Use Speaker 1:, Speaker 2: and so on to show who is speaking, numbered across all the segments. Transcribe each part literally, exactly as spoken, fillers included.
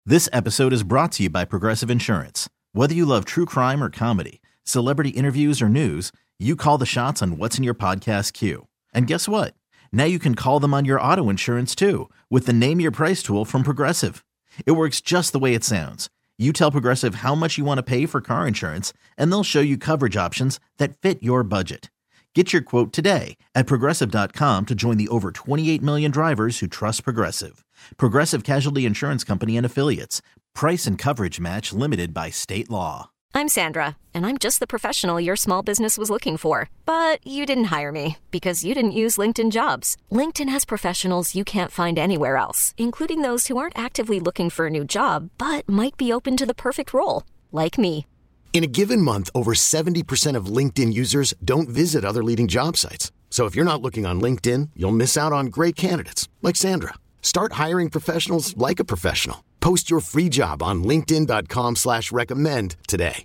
Speaker 1: This episode is brought to you by Progressive Insurance. Whether you love true crime or comedy, celebrity interviews or news, you call the shots on what's in your podcast queue. And guess what? Now you can call them on your auto insurance too with the Name Your Price tool from Progressive. It works just the way it sounds. You tell Progressive how much you want to pay for car insurance, and they'll show you coverage options that fit your budget. Get your quote today at Progressive dot com to join the over twenty-eight million drivers who trust Progressive. Progressive Casualty Insurance Company and Affiliates. Price and coverage match limited by state law.
Speaker 2: I'm Sandra, and I'm just the professional your small business was looking for. But you didn't hire me because you didn't use LinkedIn Jobs. LinkedIn has professionals you can't find anywhere else, including those who aren't actively looking for a new job, but might be open to the perfect role, like me.
Speaker 3: In a given month, over seventy percent of LinkedIn users don't visit other leading job sites. So if you're not looking on LinkedIn, you'll miss out on great candidates like Sandra. Start hiring professionals like a professional. Post your free job on linkedin dot com slash recommend today.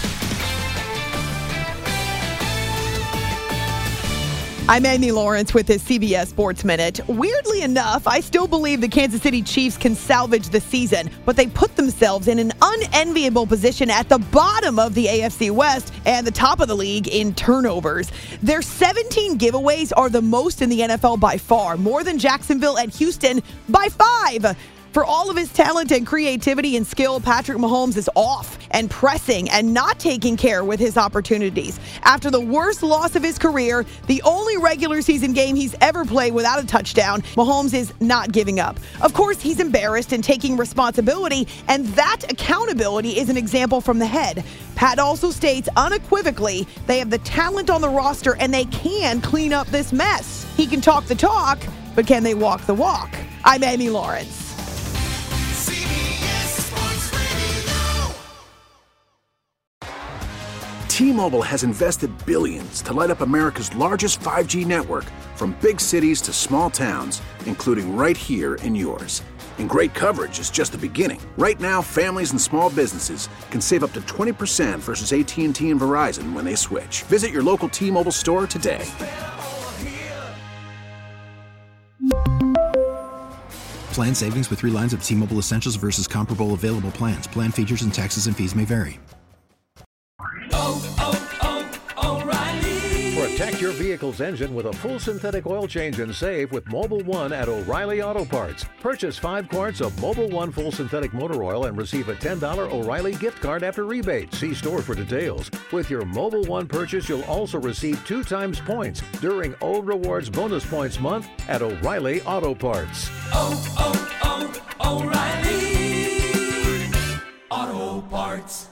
Speaker 4: I'm Amy Lawrence with this C B S Sports Minute. Weirdly enough, I still believe the Kansas City Chiefs can salvage the season, but they put themselves in an unenviable position at the bottom of the A F C West and the top of the league in turnovers. Their seventeen giveaways are the most in the N F L by far, more than Jacksonville and Houston by five. For all of his talent and creativity and skill, Patrick Mahomes is off and pressing and not taking care with his opportunities. After the worst loss of his career, the only regular season game he's ever played without a touchdown, Mahomes is not giving up. Of course, he's embarrassed and taking responsibility, and that accountability is an example from the head. Pat also states unequivocally they have the talent on the roster and they can clean up this mess. He can talk the talk, but can they walk the walk? I'm Amy Lawrence.
Speaker 5: T-Mobile has invested billions to light up America's largest five G network, from big cities to small towns, including right here in yours. And great coverage is just the beginning. Right now, families and small businesses can save up to twenty percent versus A T and T and Verizon when they switch. Visit your local T-Mobile store today.
Speaker 6: Plan savings with three lines of T-Mobile Essentials versus comparable available plans. Plan features and taxes and fees may vary.
Speaker 7: Oh, oh, oh, O'Reilly. Protect your vehicle's engine with a full synthetic oil change and save with Mobil one at O'Reilly Auto Parts. Purchase five quarts of Mobil one full synthetic motor oil and receive a ten dollars O'Reilly gift card after rebate. See store for details. With your Mobil one purchase, you'll also receive two times points during O Rewards Bonus Points Month at O'Reilly Auto Parts.
Speaker 8: Oh, oh, oh, O'Reilly Auto Parts.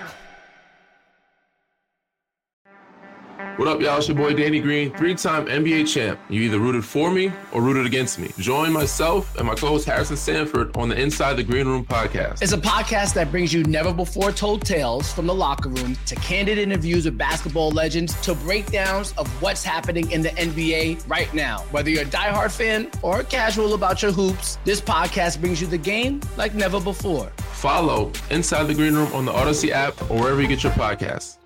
Speaker 9: What up, y'all? It's your boy Danny Green, three-time N B A champ. You either rooted for me or rooted against me. Join myself and my co-host Harrison Sanford on the Inside the Green Room podcast.
Speaker 10: It's a podcast that brings you never-before-told tales from the locker room to candid interviews with basketball legends to breakdowns of what's happening in the N B A right now. Whether you're a diehard fan or casual about your hoops, this podcast brings you the game like never before.
Speaker 9: Follow Inside the Green Room on the Odyssey app or wherever you get your podcasts.